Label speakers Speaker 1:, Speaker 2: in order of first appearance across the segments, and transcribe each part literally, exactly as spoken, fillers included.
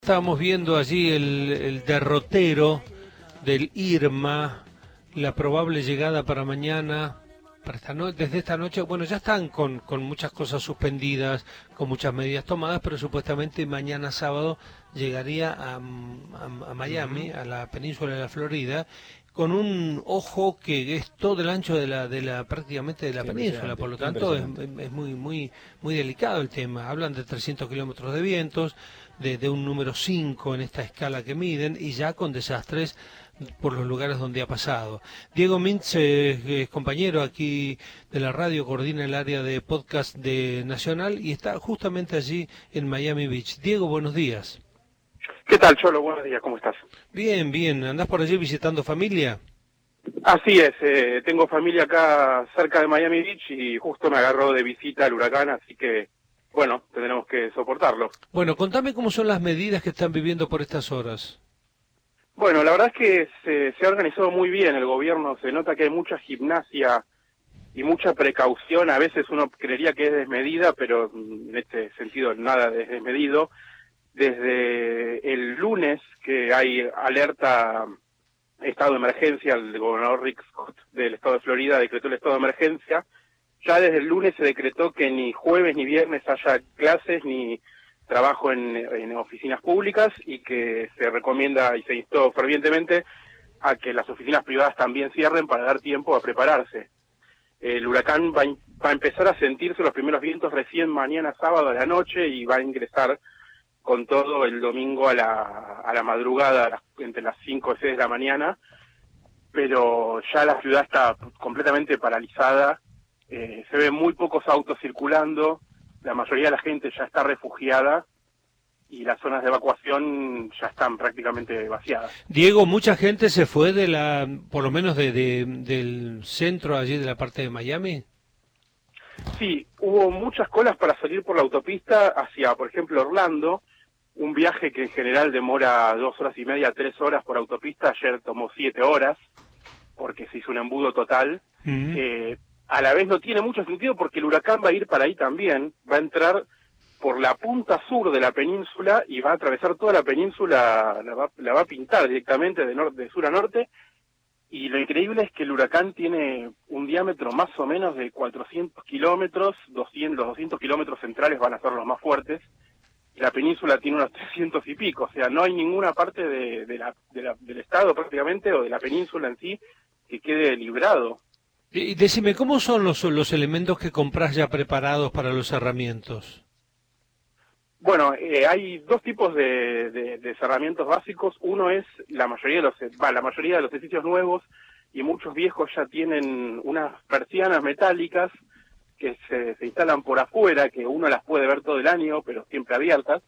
Speaker 1: Estábamos viendo allí el, el derrotero del Irma, la probable llegada para mañana, para esta no, desde esta noche. Bueno, ya están con, con muchas cosas suspendidas, con muchas medidas tomadas, pero supuestamente mañana sábado llegaría a, a, a Miami, a la península de la Florida, con un ojo que es todo el ancho de la, de la prácticamente de la península, por lo tanto es, es muy, muy, muy delicado el tema. Hablan de trescientos kilómetros de vientos, de, de un número cinco en esta escala que miden, y ya con desastres por los lugares donde ha pasado. Diego Mintz eh, es compañero aquí de la radio, coordina el área de podcast de Nacional y está justamente allí en Miami Beach. Diego, buenos días.
Speaker 2: ¿Qué tal, Cholo? Buenos días, ¿cómo estás?
Speaker 1: Bien, bien. ¿Andás por allí visitando familia?
Speaker 2: Así es, eh, tengo familia acá cerca de Miami Beach y justo me agarró de visita el huracán, así que, bueno, tendremos que soportarlo.
Speaker 1: Bueno, contame cómo son las medidas que están viviendo por estas horas.
Speaker 2: Bueno, la verdad es que se, se ha organizado muy bien el gobierno, se nota que hay mucha gimnasia y mucha precaución, a veces uno creería que es desmedida, pero en este sentido nada es desmedido. Desde el lunes que hay alerta, estado de emergencia, el gobernador Rick Scott del estado de Florida decretó el estado de emergencia, ya desde el lunes se decretó que ni jueves ni viernes haya clases ni trabajo en, en oficinas públicas y que se recomienda y se instó fervientemente a que las oficinas privadas también cierren para dar tiempo a prepararse. El huracán va, va a empezar a sentirse los primeros vientos recién mañana sábado a la noche y va a ingresar con todo el domingo a la, a la madrugada, a las, entre las cinco y seis de la mañana, pero ya la ciudad está completamente paralizada, eh, se ven muy pocos autos circulando, la mayoría de la gente ya está refugiada y las zonas de evacuación ya están prácticamente vaciadas.
Speaker 1: Diego, mucha gente se fue de la, por lo menos de, de, del centro allí de la parte de Miami.
Speaker 2: Sí, hubo muchas colas para salir por la autopista hacia, por ejemplo, Orlando, un viaje que en general demora dos horas y media, tres horas por autopista, ayer tomó siete horas, porque se hizo un embudo total. Uh-huh. eh, a la vez no tiene mucho sentido porque el huracán va a ir para ahí también, va a entrar por la punta sur de la península y va a atravesar toda la península, la va, la va a pintar directamente de, nor- de sur a norte. Y lo increíble es que el huracán tiene un diámetro más o menos de cuatrocientos kilómetros, doscientos, los doscientos kilómetros centrales van a ser los más fuertes, y la península tiene unos trescientos y pico, o sea, no hay ninguna parte de, de la, de la, del estado prácticamente, o de la península en sí, que quede librado.
Speaker 1: Y decime, ¿cómo son los, los elementos que compras ya preparados para los cerramientos?
Speaker 2: Bueno, eh, hay dos tipos de, de, de cerramientos básicos. Uno es la mayoría de los, bah, la mayoría de los edificios nuevos y muchos viejos ya tienen unas persianas metálicas que se, se instalan por afuera, que uno las puede ver todo el año, pero siempre abiertas,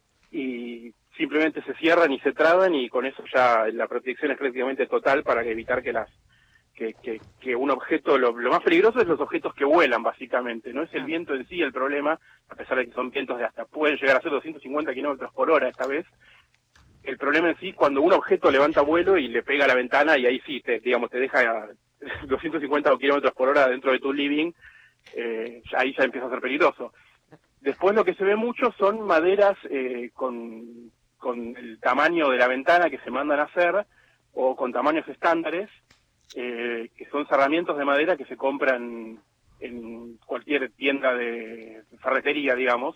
Speaker 2: y simplemente se cierran y se traban y con eso ya la protección es prácticamente total para evitar que las que, que, que un objeto, lo, lo más peligroso es los objetos que vuelan básicamente, no es el viento en sí el problema, a pesar de que son vientos de hasta, pueden llegar a ser doscientos cincuenta kilómetros por hora esta vez. El problema en sí cuando un objeto levanta vuelo y le pega a la ventana y ahí sí, te, digamos, te deja doscientos cincuenta kilómetros por hora dentro de tu living, eh, ahí ya empieza a ser peligroso. Después lo que se ve mucho son maderas eh, con, con el tamaño de la ventana que se mandan a hacer o con tamaños estándares, Eh, que son cerramientos de madera que se compran en cualquier tienda de ferretería, digamos,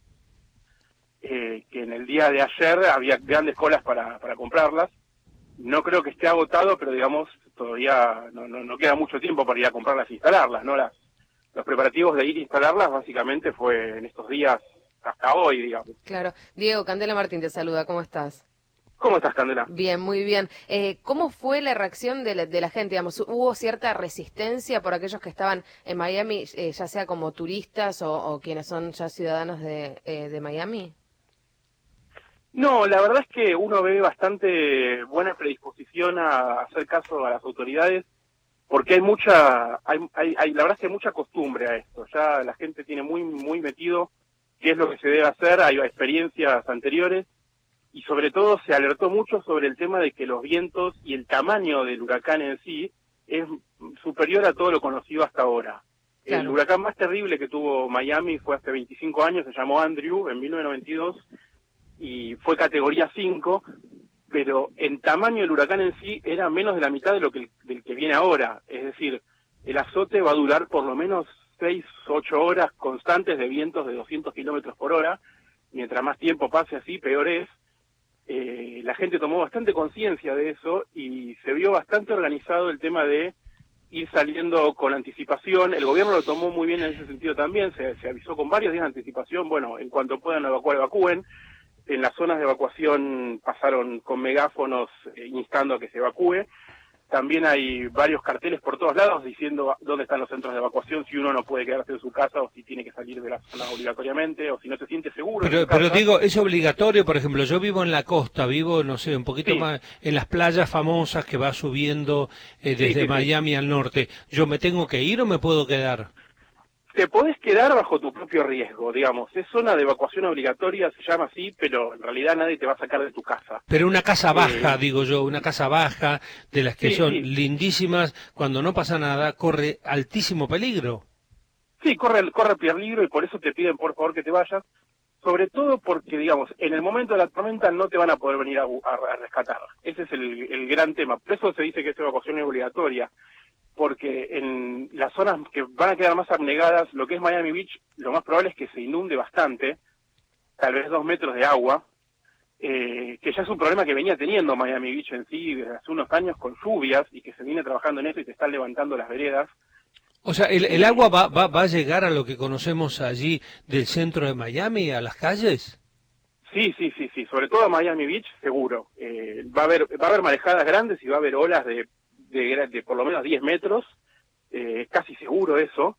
Speaker 2: eh, que en el día de ayer había grandes colas para, para comprarlas. No creo que esté agotado, pero digamos, todavía no, no, no queda mucho tiempo para ir a comprarlas e instalarlas, ¿no? Las, los preparativos de ir a instalarlas básicamente fue en estos días hasta hoy, digamos.
Speaker 3: Claro. Diego, Candela Martín te saluda, ¿cómo estás?
Speaker 2: ¿Cómo estás, Candela?
Speaker 3: Bien, muy bien. Eh, ¿Cómo fue la reacción de la, de la gente? Digamos, ¿hubo cierta resistencia por aquellos que estaban en Miami, eh, ya sea como turistas o, o quienes son ya ciudadanos de, eh, de Miami?
Speaker 2: No, la verdad es que uno ve bastante buena predisposición a hacer caso a las autoridades, porque hay mucha, hay, hay, hay, la verdad es que hay mucha costumbre a esto. Ya la gente tiene muy, muy metido qué es lo que se debe hacer, hay experiencias anteriores. Y sobre todo se alertó mucho sobre el tema de que los vientos y el tamaño del huracán en sí es superior a todo lo conocido hasta ahora. Claro. El huracán más terrible que tuvo Miami fue hace veinticinco años, se llamó Andrew, en mil novecientos noventa y dos, y fue categoría cinco, pero en tamaño el huracán en sí era menos de la mitad de lo que del que viene ahora. Es decir, el azote va a durar por lo menos seis, ocho horas constantes de vientos de doscientos kilómetros por hora. Mientras más tiempo pase así, peor es. Eh, la gente tomó bastante conciencia de eso y se vio bastante organizado el tema de ir saliendo con anticipación. El gobierno lo tomó muy bien en ese sentido también, se, se avisó con varios días de anticipación, bueno, en cuanto puedan evacuar, evacúen. En las zonas de evacuación pasaron con megáfonos eh, instando a que se evacúe. También hay varios carteles por todos lados diciendo dónde están los centros de evacuación, si uno no puede quedarse en su casa o si tiene que salir de la zona obligatoriamente o si no se siente seguro.
Speaker 1: Pero, pero digo, es obligatorio, por ejemplo, yo vivo en la costa, vivo, no sé, un poquito sí. más en las playas famosas que va subiendo eh, desde sí, sí, Miami sí. al norte. ¿Yo me tengo que ir o me puedo quedar?
Speaker 2: Te podés quedar bajo tu propio riesgo, digamos. Es zona de evacuación obligatoria, se llama así, pero en realidad nadie te va a sacar de tu casa.
Speaker 1: Pero una casa baja, eh, digo yo, una casa baja, de las que sí, son
Speaker 2: sí.
Speaker 1: lindísimas, cuando no pasa nada, corre altísimo peligro.
Speaker 2: Sí, corre, corre peligro y por eso te piden por favor que te vayas. Sobre todo porque, digamos, en el momento de la tormenta no te van a poder venir a, a, a rescatar. Ese es el, el gran tema. Por eso se dice que esta evacuación es obligatoria. Porque en las zonas que van a quedar más abnegadas, lo que es Miami Beach, lo más probable es que se inunde bastante, tal vez dos metros de agua, eh, que ya es un problema que venía teniendo Miami Beach en sí desde hace unos años con lluvias y que se viene trabajando en eso y se están levantando las veredas.
Speaker 1: O sea, ¿el, el agua va, va, va a llegar a lo que conocemos allí del centro de Miami, a las calles?
Speaker 2: Sí, sí, sí, sí, sobre todo a Miami Beach, seguro. Eh, va a haber va a haber marejadas grandes y va a haber olas de De, de por lo menos diez metros, eh, casi seguro eso,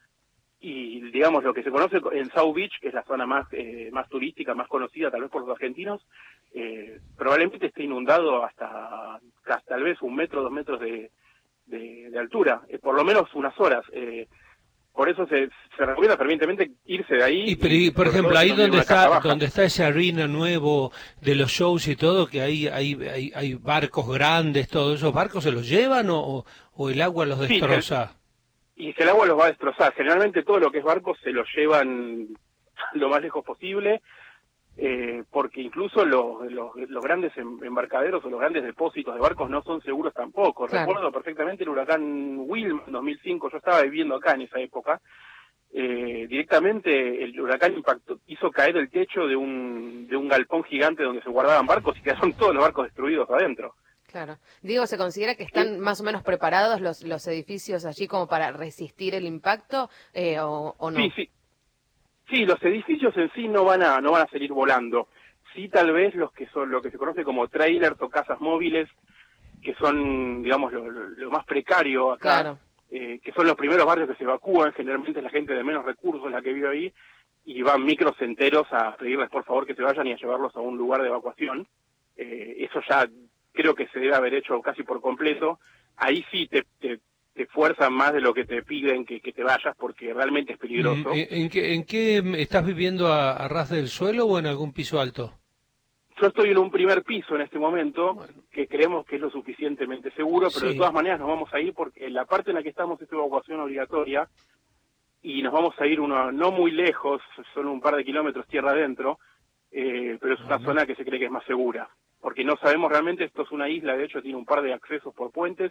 Speaker 2: y digamos lo que se conoce en South Beach, que es la zona más eh, más turística, más conocida tal vez por los argentinos, eh, probablemente esté inundado hasta, hasta tal vez un metro, dos metros de, de, de altura, eh, por lo menos unas horas. Eh, por eso se, se recomienda fervientemente irse de ahí.
Speaker 1: Y, pero, y por ejemplo, ahí donde está donde está ese arena nuevo de los shows y todo, que hay hay hay, hay barcos grandes, todos esos barcos se los llevan o, o el agua los destroza.
Speaker 2: Sí, y que el agua los va a destrozar. Generalmente todo lo que es barcos se los llevan lo más lejos posible, eh, porque incluso los, los, los grandes embarcaderos o los grandes depósitos de barcos no son seguros tampoco. Claro. Recuerdo perfectamente el huracán Wilma en dos mil cinco, yo estaba viviendo acá en esa época, eh, directamente el huracán impactó, hizo caer el techo de un, de un galpón gigante donde se guardaban barcos y quedaron todos los barcos destruidos adentro.
Speaker 3: Claro. Digo, ¿se considera que están más o menos preparados los, los edificios allí como para resistir el impacto eh, o, o no?
Speaker 2: Sí, sí. Sí, los edificios en sí no van a no van a salir volando. Sí, tal vez los que son lo que se conoce como trailers o casas móviles, que son, digamos, lo, lo, lo más precario acá,
Speaker 3: claro.
Speaker 2: eh, que son los primeros barrios que se evacúan, generalmente es la gente de menos recursos la que vive ahí, y van micros enteros a pedirles por favor que se vayan y a llevarlos a un lugar de evacuación. Eh, eso ya creo que se debe haber hecho casi por completo. Ahí sí te... te te fuerzan más de lo que te piden que, que te vayas porque realmente es peligroso.
Speaker 1: ¿En, en, qué, en qué estás viviendo a, a ras del suelo o en algún piso alto?
Speaker 2: Yo estoy en un primer piso en este momento, bueno. que creemos que es lo suficientemente seguro, pero sí. de todas maneras nos vamos a ir porque la parte en la que estamos es evacuación obligatoria y nos vamos a ir uno no muy lejos, son un par de kilómetros tierra adentro, eh, pero es una uh-huh. zona que se cree que es más segura, porque no sabemos realmente, esto es una isla, de hecho tiene un par de accesos por puentes,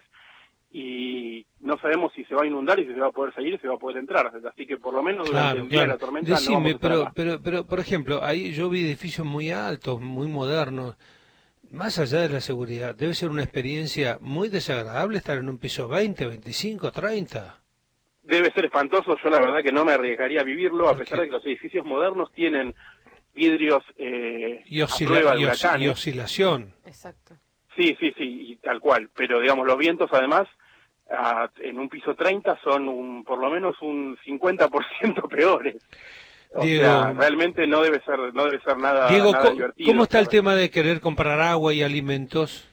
Speaker 2: y no sabemos si se va a inundar y si se va a poder salir y se va a poder entrar, así que por lo menos durante
Speaker 1: claro,
Speaker 2: el día
Speaker 1: claro.
Speaker 2: de la tormenta
Speaker 1: Decime,
Speaker 2: no vamos a
Speaker 1: pero,
Speaker 2: estar
Speaker 1: pero, pero, por ejemplo, ahí yo vi edificios muy altos, muy modernos, más allá de la seguridad, debe ser una experiencia muy desagradable estar en un piso veinte, veinticinco, treinta.
Speaker 2: Debe ser espantoso, yo la verdad que no me arriesgaría a vivirlo, a pesar de que los edificios modernos tienen vidrios eh,
Speaker 1: y, oscila
Speaker 2: a prueba de
Speaker 1: y, os
Speaker 2: huracanes.
Speaker 1: y oscilación.
Speaker 3: Exacto.
Speaker 2: Sí, sí, sí, y tal cual, pero digamos los vientos además a, en un piso treinta son un, por lo menos un cincuenta por ciento peores. O
Speaker 1: Diego,
Speaker 2: sea, realmente no debe ser no debe ser nada,
Speaker 1: Diego,
Speaker 2: nada
Speaker 1: ¿cómo,
Speaker 2: divertido.
Speaker 1: ¿cómo está el tema de querer comprar agua y alimentos?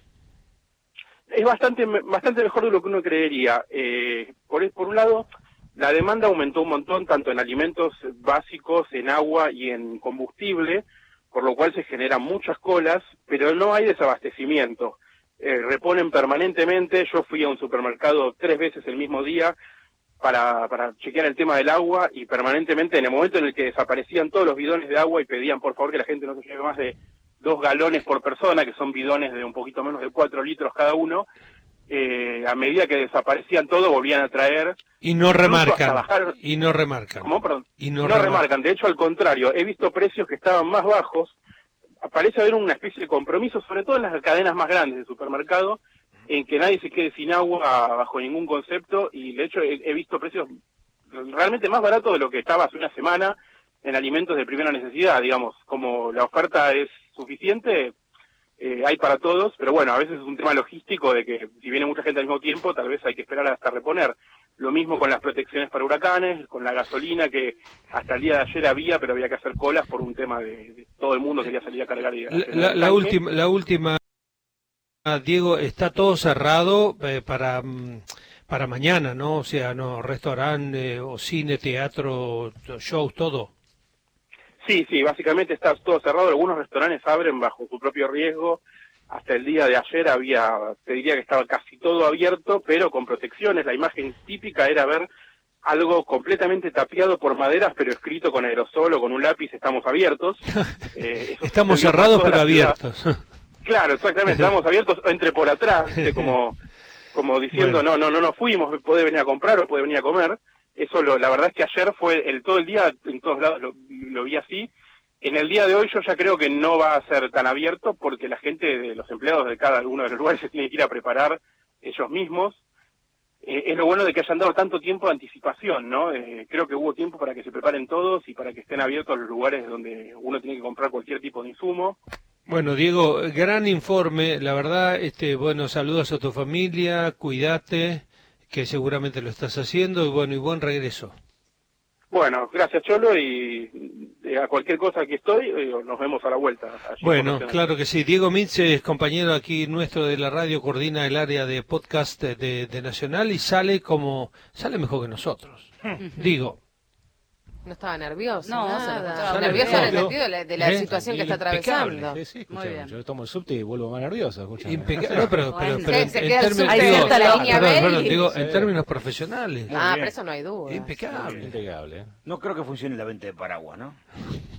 Speaker 2: Es bastante bastante mejor de lo que uno creería. Eh, por, por un lado, la demanda aumentó un montón, tanto en alimentos básicos, en agua y en combustible, por lo cual se generan muchas colas, pero no hay desabastecimiento. Eh, reponen permanentemente, yo fui a un supermercado tres veces el mismo día, para, para chequear el tema del agua y permanentemente en el momento en el que desaparecían todos los bidones de agua y pedían por favor que la gente no se lleve más de dos galones por persona, que son bidones de un poquito menos de cuatro litros cada uno, eh, a medida que desaparecían todos volvían a traer.
Speaker 1: Y no remarcan,
Speaker 2: bajar...
Speaker 1: y no remarcan.
Speaker 2: ¿Cómo? Perdón.
Speaker 1: Y no,
Speaker 2: no
Speaker 1: remarcan.
Speaker 2: remarcan, de hecho al contrario, he visto precios que estaban más bajos, parece haber una especie de compromiso, sobre todo en las cadenas más grandes de supermercado, en que nadie se quede sin agua bajo ningún concepto, y de hecho he, he visto precios realmente más baratos de lo que estaba hace una semana en alimentos de primera necesidad, digamos, como la oferta es suficiente, eh, hay para todos, pero bueno, a veces es un tema logístico de que si viene mucha gente al mismo tiempo, tal vez hay que esperar hasta reponer. Lo mismo con las protecciones para huracanes, con la gasolina que hasta el día de ayer había, pero había que hacer colas por un tema de, de todo el mundo quería salir a cargar. Y a
Speaker 1: la, la, la última, la última, Diego, está todo cerrado eh, para para mañana, ¿no? O sea, no restaurante o cine, teatro, shows, todo.
Speaker 2: Sí, sí, básicamente está todo cerrado. Algunos restaurantes abren bajo su propio riesgo. Hasta el día de ayer había, te diría que estaba casi todo abierto, pero con protecciones. La imagen típica era ver algo completamente tapiado por maderas, pero escrito con aerosol o con un lápiz, estamos abiertos. Eh,
Speaker 1: estamos cerrados pero abiertos.
Speaker 2: Claro, exactamente, estamos abiertos, entre por atrás, como como diciendo, bueno. no, no, no nos fuimos, puede venir a comprar o puede venir a comer. Eso, lo, la verdad es que ayer fue, el todo el día, en todos lados lo, lo vi así. En el día de hoy yo ya creo que no va a ser tan abierto porque la gente, de los empleados de cada uno de los lugares se tiene que ir a preparar ellos mismos. Eh, es lo bueno de que hayan dado tanto tiempo de anticipación, ¿no? Eh, creo que hubo tiempo para que se preparen todos y para que estén abiertos los lugares donde uno tiene que comprar cualquier tipo de insumo.
Speaker 1: Bueno, Diego, gran informe, la verdad, este, bueno, saludos a tu familia, cuídate, que seguramente lo estás haciendo, y bueno, y buen regreso.
Speaker 2: Bueno, gracias Cholo, y a cualquier cosa que estoy, nos vemos a la vuelta.
Speaker 1: Bueno, claro que sí. Diego Mitz es compañero aquí nuestro de la radio, coordina el área de podcast de, de Nacional y sale como, sale mejor que nosotros. Digo.
Speaker 3: No estaba nervioso,
Speaker 4: no,
Speaker 3: nada.
Speaker 4: No,
Speaker 3: nervioso en el sentido de la, de la ¿Eh? situación que está atravesando.
Speaker 5: Sí, sí, muy bien. Yo tomo el subte y vuelvo más nervioso.
Speaker 1: Impecable. No, pero, pero, pero en,
Speaker 3: se
Speaker 1: en
Speaker 3: queda
Speaker 1: términos,
Speaker 3: digo,
Speaker 1: digo,
Speaker 3: la línea
Speaker 1: perdón, perdón,
Speaker 3: y...
Speaker 1: digo, en términos profesionales.
Speaker 3: Ah, pero eso no hay duda.
Speaker 1: Impecable.
Speaker 5: Impecable.
Speaker 6: No creo que funcione la venta de paraguas, ¿no?